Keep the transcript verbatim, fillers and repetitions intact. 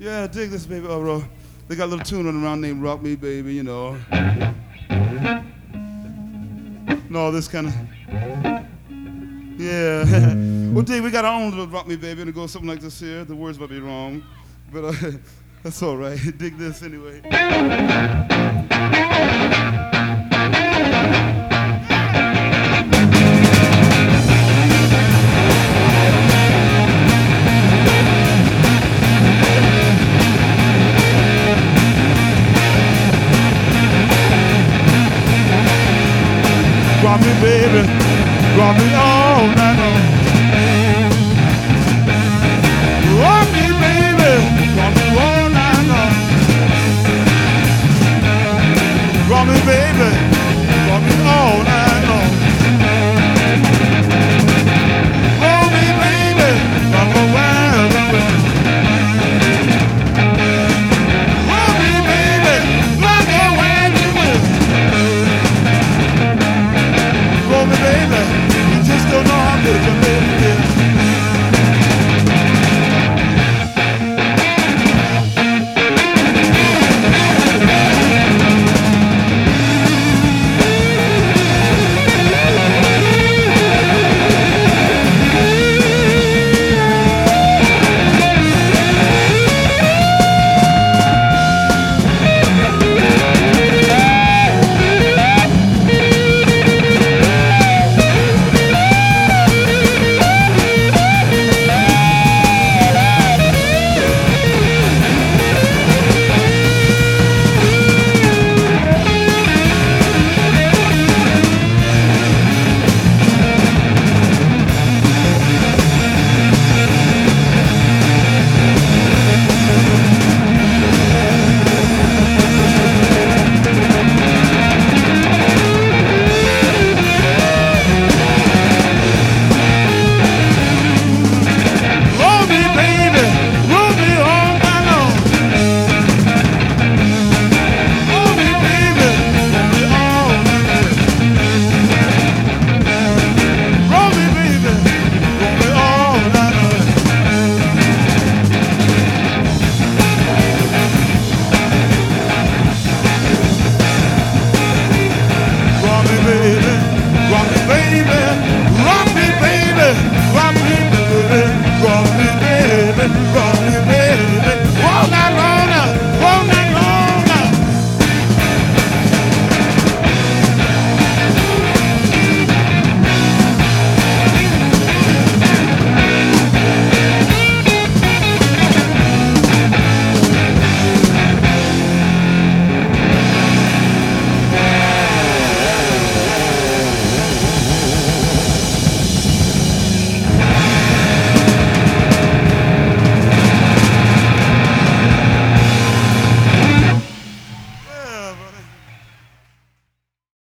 Yeah, dig this, baby. Oh, bro. They got a little tune running around named Rock Me, Baby, you know. No, this kind of... Yeah. Well, dig, we got our own little Rock Me, Baby, and it goes something like this here. The words might be wrong, but uh, that's all right. Dig this anyway. Rock me, baby, rock me all night